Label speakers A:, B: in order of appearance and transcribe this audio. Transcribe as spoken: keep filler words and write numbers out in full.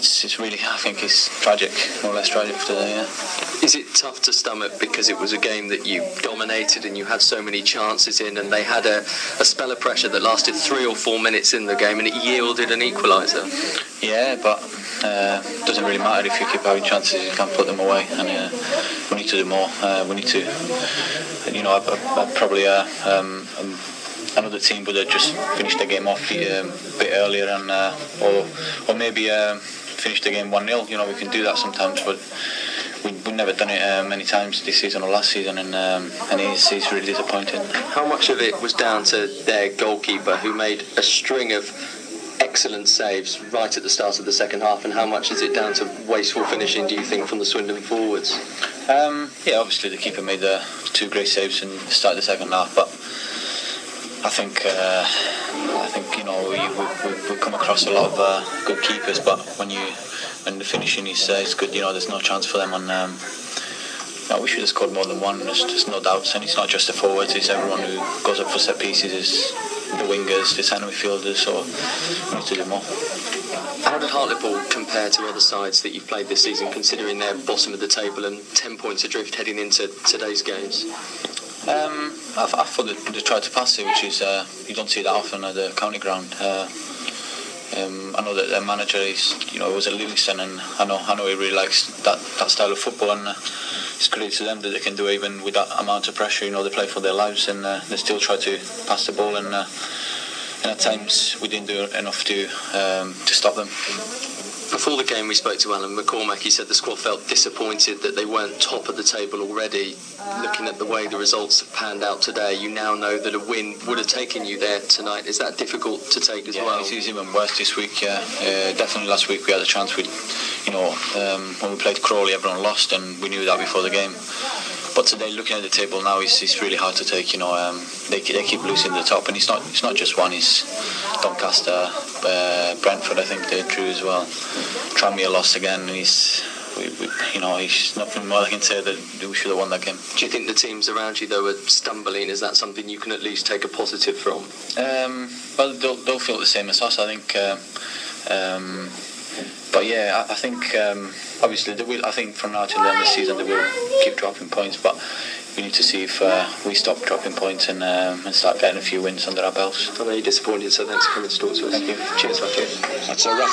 A: it's it's really, I think it's tragic, more or less tragic today. Yeah.
B: Is it tough to stomach because it was a game that you dominated and you had so many chances in, and they had a, a spell of pressure that lasted three or four minutes in the game and it yielded an equaliser?
A: Yeah, but uh, it doesn't really matter if you keep having chances, you can't put them away, and uh, we need to do more. Uh, we need to, you know, I, I, I probably uh, um, um, another team would have just finished the game off um, a bit earlier, and uh, or or maybe um, finished the game one nil. You know, we can do that sometimes, but we, we've never done it uh, many times this season or last season, and um, and it's, it's really disappointing.
B: How much of it was down to their goalkeeper, who made a string of excellent saves right at the start of the second half, and how much is it down to wasteful finishing, do you think, from the Swindon forwards?
A: Um, yeah, obviously the keeper made the two great saves in the start of the second half, but I think uh, I think you know we we we come across a lot of uh, good keepers, but when you when the finishing is uh, is good, you know, there's no chance for them. And um, no, we should have scored more than one. There's just no doubts, and it's not just the forwards; it's everyone who goes up for set pieces, is the wingers, the centre midfielders. So we need to do more.
B: How did Hartlepool compare to other sides that you've played this season, considering they're bottom of the table and ten points adrift heading into today's games?
A: Um, I, I thought they, they tried to pass it, which is uh, you don't see that often at the county ground. Uh, um, I know that their manager is, you know, it was at Livingston, and I know I know he really likes that, that style of football, and uh, it's great to them that they can do it even with that amount of pressure. You know, they play for their lives, and uh, they still try to pass the ball, and uh, and at times we didn't do enough to um, to stop them.
B: Before the game, we spoke to Alan McCormack. He said the squad felt disappointed that they weren't top of the table already. Looking at the way the results have panned out today, you now know that a win would have taken you there tonight. Is that difficult to take as
A: yeah,
B: well?
A: It's even worse this week. Yeah, uh, definitely last week we had a chance. We, you know, um, when we played Crawley, everyone lost, and we knew that before the game. But today, looking at the table now, it's, it's really hard to take. You know, um, they they keep losing the top, and it's not it's not just one. It's Doncaster, uh, Brentford. I think they drew as well. Tranmere lost again. And he's, we, we, you know, he's nothing more I can say that we should have won that game.
B: Do you think the teams around you, though, are stumbling? Is that something you can at least take a positive from?
A: Um, well, they'll, they'll feel the same as us, I think. Uh, um, But yeah, I, I think um, obviously they will. I think from now till the end of the season they will keep dropping points. But we need to see if uh, we stop dropping points and, um, and start getting a few wins under our belts.
B: I know you're disappointed, so thanks for coming to talk to us.
A: Thank you.
B: Cheers, Matthew.
C: That's a rough